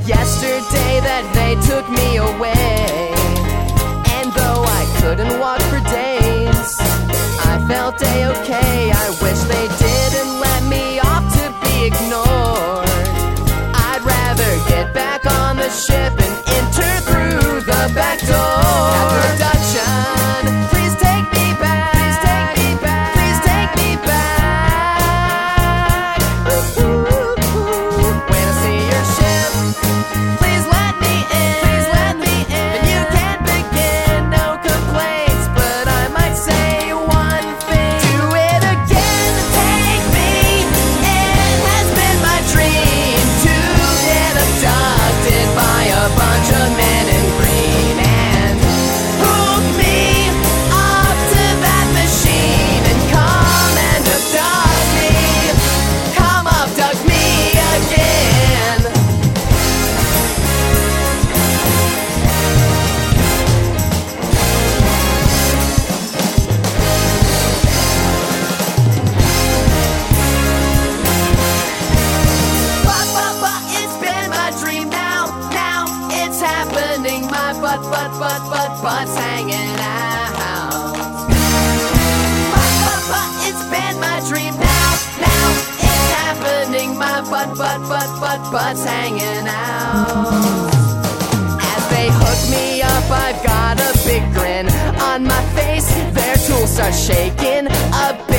yesterday that they took me away. And though I couldn't walk for days, I felt A-okay. I wish they didn't let me off to be ignored. I'd rather get back on the ship and enter through the back door. At production, please take me back. Please take me back. Please take me back. Ooh, ooh, ooh. When I see your ship, please let me in. Please let me in. And you can begin, no complaints, but I might say one thing. Do it again, take me in. Has been my dream to get abducted by a bunch of men in green and hook me up to that machine and come and abduct me. Come abduct me again. But it's been my dream now it's happening. My butt's hanging out. But it's been my dream now it's happening. My butt's hanging out. As they hook me up, I've got a big grin on my face. Their tools start shaking a bit.